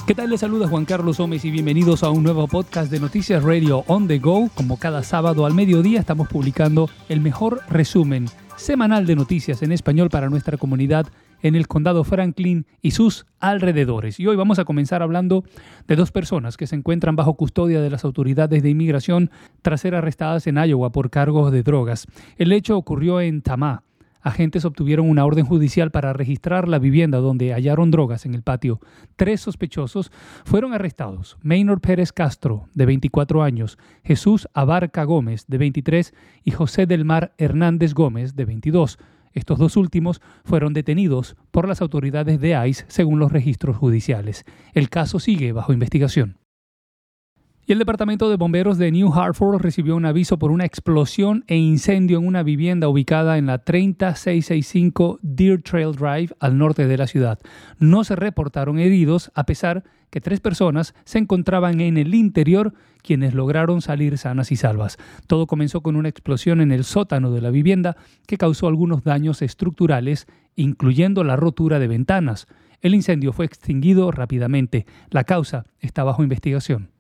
¿Qué tal? Les saluda Juan Carlos Gómez y bienvenidos a un nuevo podcast de Noticias Radio On The Go. Como cada sábado al mediodía estamos publicando el mejor resumen semanal de noticias en español para nuestra comunidad en el condado Franklin y sus alrededores. Y hoy vamos a comenzar hablando de dos personas que se encuentran bajo custodia de las autoridades de inmigración tras ser arrestadas en Iowa por cargos de drogas. El hecho ocurrió en Tama. Agentes obtuvieron una orden judicial para registrar la vivienda donde hallaron drogas en el patio. 3 sospechosos fueron arrestados: Maynor Pérez Castro, de 24 años, Jesús Abarca Gómez, de 23, y José del Mar Hernández Gómez, de 22. Estos dos últimos fueron detenidos por las autoridades de ICE según los registros judiciales. El caso sigue bajo investigación. Y el Departamento de Bomberos de New Hartford recibió un aviso por una explosión e incendio en una vivienda ubicada en la 30665 Deer Trail Drive al norte de la ciudad. No se reportaron heridos, a pesar que 3 personas se encontraban en el interior, quienes lograron salir sanas y salvas. Todo comenzó con una explosión en el sótano de la vivienda que causó algunos daños estructurales, incluyendo la rotura de ventanas. El incendio fue extinguido rápidamente. La causa está bajo investigación.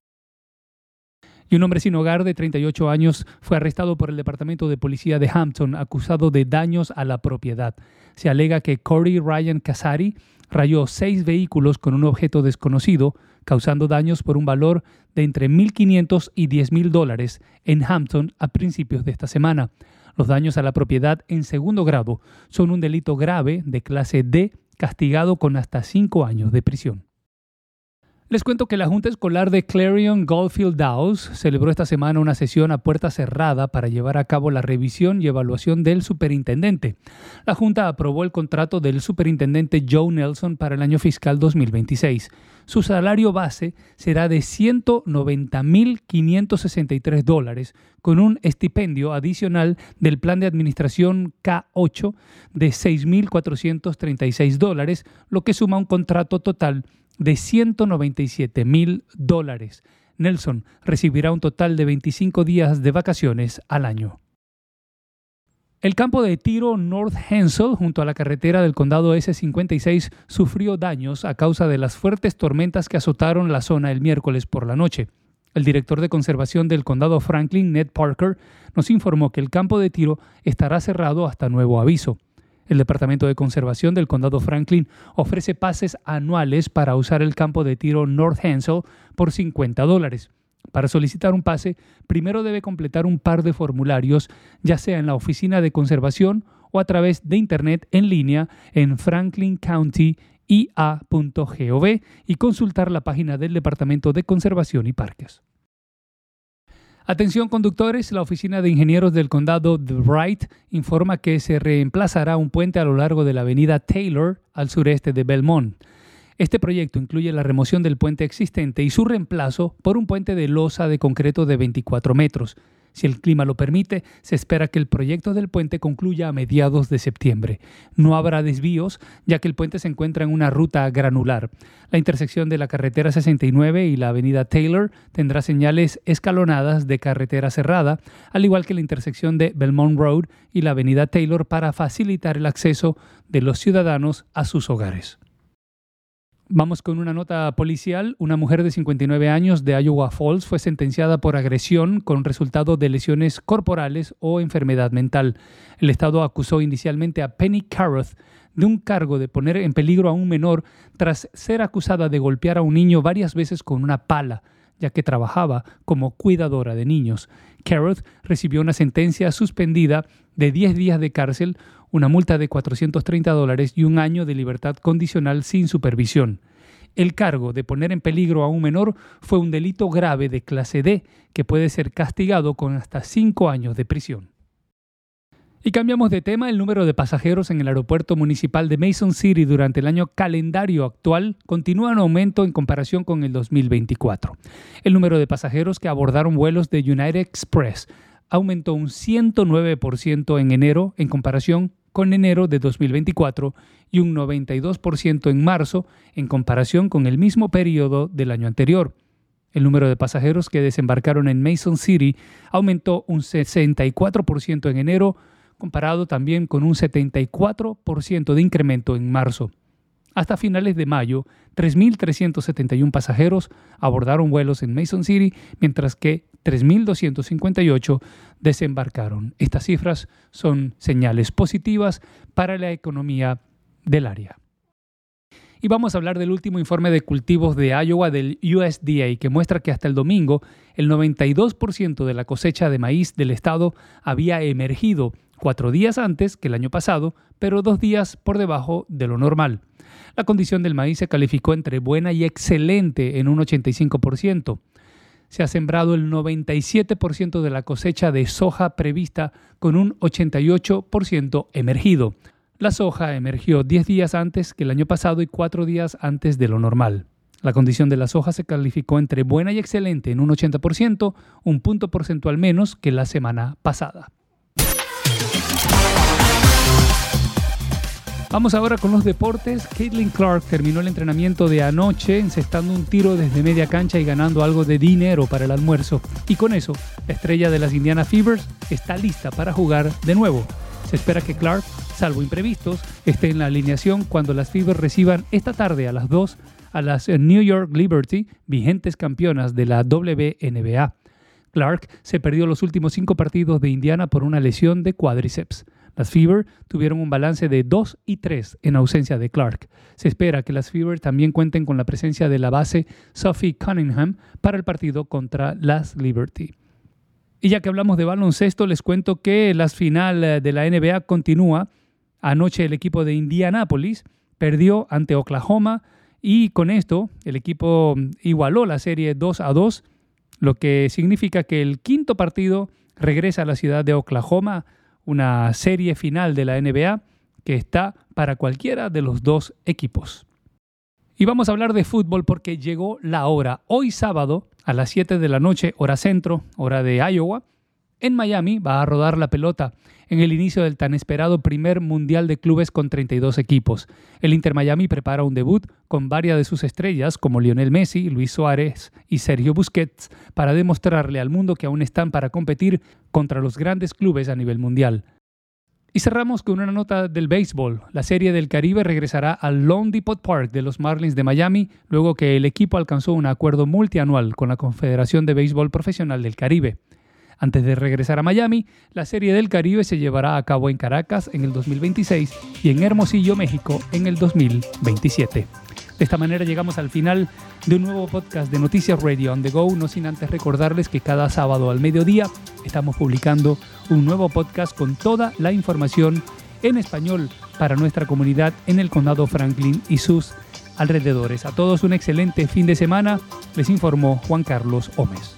Y un hombre sin hogar de 38 años fue arrestado por el Departamento de Policía de Hampton, acusado de daños a la propiedad. Se alega que Corey Ryan Casari rayó 6 vehículos con un objeto desconocido, causando daños por un valor de entre $1,500 y $10,000 en Hampton a principios de esta semana. Los daños a la propiedad en segundo grado son un delito grave de clase D, castigado con hasta 5 años de prisión. Les cuento que la Junta Escolar de Clarion Goldfield Dowes celebró esta semana una sesión a puerta cerrada para llevar a cabo la revisión y evaluación del superintendente. La Junta aprobó el contrato del superintendente Joe Nelson para el año fiscal 2026. Su salario base será de $190,563, con un estipendio adicional del plan de administración K8 de $6,436, lo que suma un contrato total de $197,000. Nelson recibirá un total de 25 días de vacaciones al año. El campo de tiro North Hensel, junto a la carretera del condado S56, sufrió daños a causa de las fuertes tormentas que azotaron la zona el miércoles por la noche. El director de conservación del condado Franklin, Ned Parker, nos informó que el campo de tiro estará cerrado hasta nuevo aviso. El Departamento de Conservación del Condado Franklin ofrece pases anuales para usar el campo de tiro North Hensel por $50. Para solicitar un pase, primero debe completar un par de formularios, ya sea en la oficina de conservación o a través de internet en línea en franklincountya.gov y consultar la página del Departamento de Conservación y Parques. Atención conductores, la Oficina de Ingenieros del Condado de Wright informa que se reemplazará un puente a lo largo de la avenida Taylor al sureste de Belmont. Este proyecto incluye la remoción del puente existente y su reemplazo por un puente de losa de concreto de 24 metros. Si el clima lo permite, se espera que el proyecto del puente concluya a mediados de septiembre. No habrá desvíos, ya que el puente se encuentra en una ruta granular. La intersección de la carretera 69 y la avenida Taylor tendrá señales escalonadas de carretera cerrada, al igual que la intersección de Belmont Road y la avenida Taylor, para facilitar el acceso de los ciudadanos a sus hogares. Vamos con una nota policial. Una mujer de 59 años de Iowa Falls fue sentenciada por agresión con resultado de lesiones corporales o enfermedad mental. El Estado acusó inicialmente a Penny Carruth de un cargo de poner en peligro a un menor tras ser acusada de golpear a un niño varias veces con una pala, ya que trabajaba como cuidadora de niños. Carruth recibió una sentencia suspendida de 10 días de cárcel, una multa de $430 y un año de libertad condicional sin supervisión. El cargo de poner en peligro a un menor fue un delito grave de clase D que puede ser castigado con hasta 5 años de prisión. Y cambiamos de tema. El número de pasajeros en el aeropuerto municipal de Mason City durante el año calendario actual continúa en aumento en comparación con el 2024. El número de pasajeros que abordaron vuelos de United Express aumentó un 109% en enero en comparación con enero de 2024 y un 92% en marzo en comparación con el mismo periodo del año anterior. El número de pasajeros que desembarcaron en Mason City aumentó un 64% en enero, comparado también con un 74% de incremento en marzo. Hasta finales de mayo, 3.371 pasajeros abordaron vuelos en Mason City, mientras que 3.258 desembarcaron. Estas cifras son señales positivas para la economía del área. Y vamos a hablar del último informe de cultivos de Iowa del USDA, que muestra que hasta el domingo el 92% de la cosecha de maíz del estado había emergido 4 días antes que el año pasado, pero 2 días por debajo de lo normal. La condición del maíz se calificó entre buena y excelente en un 85%. Se ha sembrado el 97% de la cosecha de soja prevista con un 88% emergido. La soja emergió 10 días antes que el año pasado y 4 días antes de lo normal. La condición de la soja se calificó entre buena y excelente en un 80%, un punto porcentual menos que la semana pasada. Vamos ahora con los deportes. Caitlin Clark terminó el entrenamiento de anoche encestando un tiro desde media cancha y ganando algo de dinero para el almuerzo. Y con eso, la estrella de las Indiana Fevers está lista para jugar de nuevo. Se espera que Clark, salvo imprevistos, esté en la alineación cuando las Fevers reciban esta tarde a las 2 a las New York Liberty, vigentes campeonas de la WNBA. Clark se perdió los últimos 5 partidos de Indiana por una lesión de cuádriceps. Las Fever tuvieron un balance de 2-3 en ausencia de Clark. Se espera que las Fever también cuenten con la presencia de la base Sophie Cunningham para el partido contra las Liberty. Y ya que hablamos de baloncesto, les cuento que la final de la NBA continúa. Anoche el equipo de Indianápolis perdió ante Oklahoma y con esto el equipo igualó la serie 2-2, lo que significa que el quinto partido regresa a la ciudad de Oklahoma, una serie final de la NBA que está para cualquiera de los dos equipos. Y vamos a hablar de fútbol porque llegó la hora. Hoy sábado a las 7 de la noche, hora centro, hora de Iowa, en Miami va a rodar la pelota en el inicio del tan esperado primer Mundial de Clubes con 32 equipos. El Inter Miami prepara un debut con varias de sus estrellas como Lionel Messi, Luis Suárez y Sergio Busquets para demostrarle al mundo que aún están para competir contra los grandes clubes a nivel mundial. Y cerramos con una nota del béisbol. La Serie del Caribe regresará al Lone Depot Park de los Marlins de Miami luego que el equipo alcanzó un acuerdo multianual con la Confederación de Béisbol Profesional del Caribe. Antes de regresar a Miami, la Serie del Caribe se llevará a cabo en Caracas en el 2026 y en Hermosillo, México, en el 2027. De esta manera llegamos al final de un nuevo podcast de Noticias Radio on the Go, no sin antes recordarles que cada sábado al mediodía estamos publicando un nuevo podcast con toda la información en español para nuestra comunidad en el condado Franklin y sus alrededores. A todos un excelente fin de semana, les informó Juan Carlos Gómez.